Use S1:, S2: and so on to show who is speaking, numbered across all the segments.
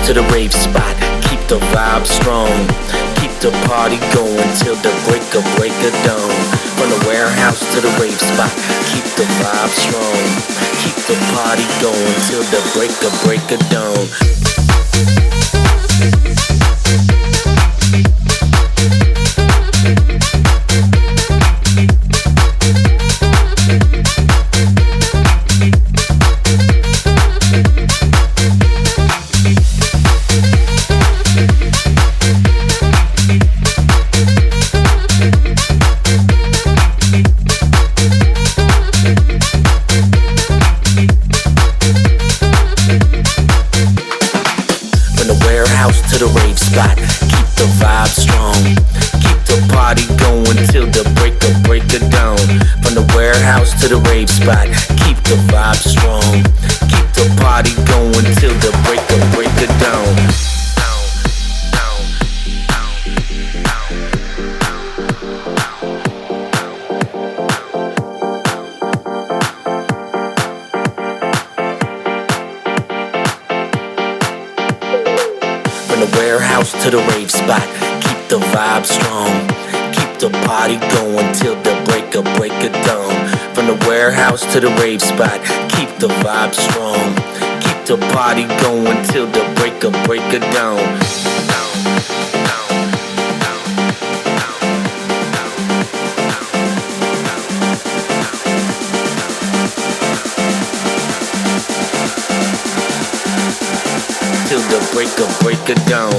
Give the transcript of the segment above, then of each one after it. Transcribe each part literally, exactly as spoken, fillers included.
S1: to the rave spot, keep the vibe strong. Keep the party going till the break of break of dawn. From the warehouse to the rave spot, keep the vibe strong. Keep the party going till the break of break of dawn. To the rave spot, keep the vibe strong. Keep the party going till the break of break of dawn. From the warehouse to the rave spot, keep the vibe strong. Keep the party going till the break of break of dawn. From the warehouse to the rave spot, keep the vibe strong. Keep the party going till the break of break of dawn. From the warehouse to the rave spot, keep the vibe strong. Keep the party going till the break of break of dawn. Till the break of break of dawn.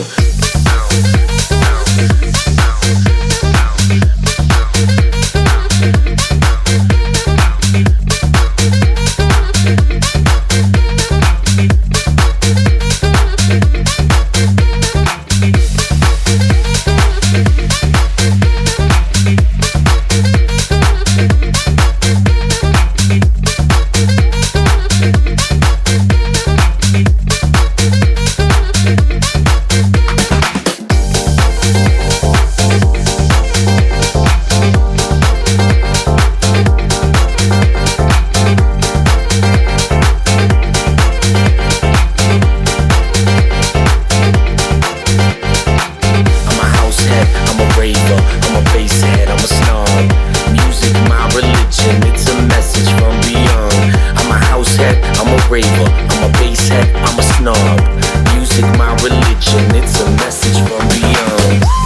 S1: I'm a bass head, I'm a snob. Music my religion, it's a message from beyond. I'm a house head, I'm a raver. I'm a bass head, I'm a snob. Music my religion, it's a message from beyond.